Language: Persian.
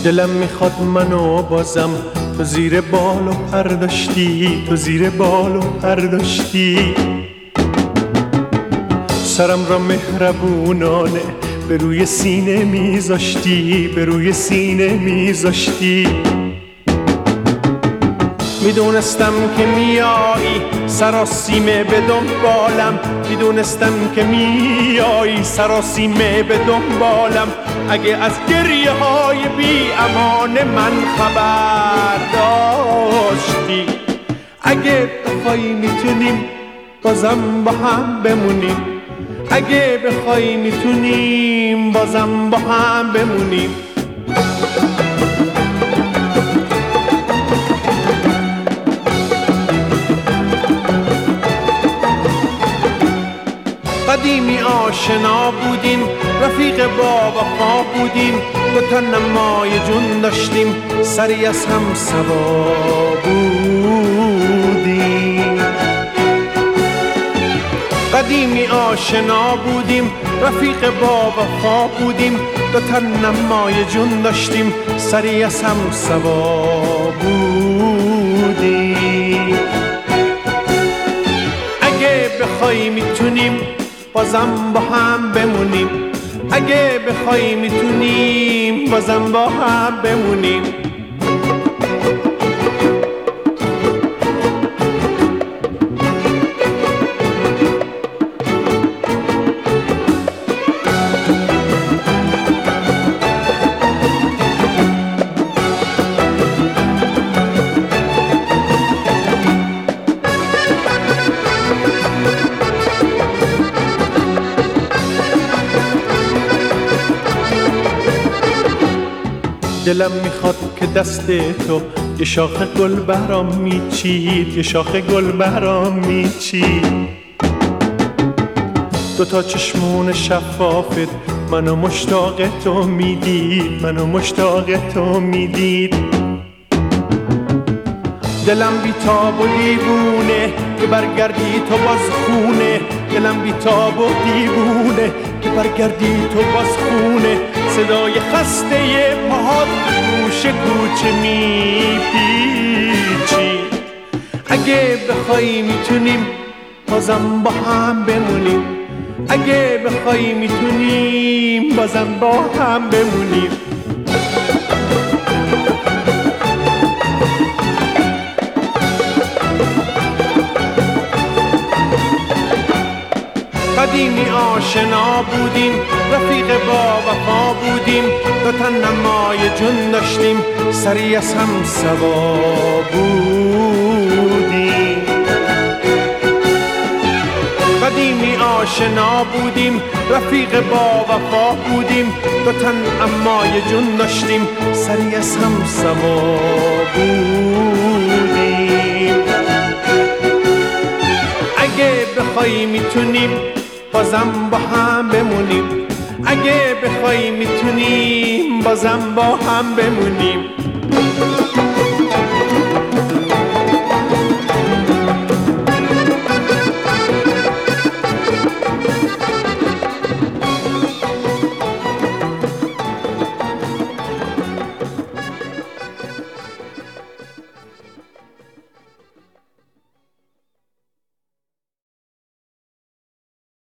دلم میخواد منو بازم تو زیر بال و پر داشتی، تو زیر بال و پر داشتی. سرم را مهربونانه به روی سینه میذاشتی، به روی سینه میذاشتی. میدونستم که میایی سراسیمه به دنبالم، میدونستم که میایی سراسیمه به دنبالم. اگه از گریه های بی امان من خبر داشتی، اگه بخوای میتونیم بازم با هم بمونیم، اگه بخوای میتونیم بازم با هم بمونیم. قدیمی آشنا بودیم، رفیق با وفا بودیم، دو تا نمای جون داشتیم، سری از هم سوا بودیم. قدیمی آشنا بودیم، رفیق با وفا بودیم، دو تا نمای جون داشتیم، سری از هم سوا بودیم. اگه بخوای میتونیم بازم با هم بمونیم، اگه بخوای میتونیم بازم با هم بمونیم. دلم میخواد که دست تو یه شاخ گل برام میچید، یه شاخ گل برام میچید. دوتا چشمون شفافت منو مشتاق تو میدید، منو مشتاق تو میدید. دلم بیتاب و دیوونه که برگردی تو باز خونه، دلم بیتاب و دیوونه که برگردی تو باز خونه. صدای خسته پاهات گوش کوچه میپیچی. اگه بخوای میتونیم بازم با هم بمونیم، اگه بخوای میتونیم بازم با هم بمونیم. قدیمی آشنا بودیم، رفیق با وفا بودیم، دو تا نمای جون داشتیم، سری از هم سوا بودیم. قدیمی آشنا بودیم، رفیق با وفا بودیم، دو تا نمای جون داشتیم، سری از هم سوا بودیم. اگه بخوای میتونیم بازم با هم بمونیم، اگه بخوای میتونیم بازم با هم بمونیم.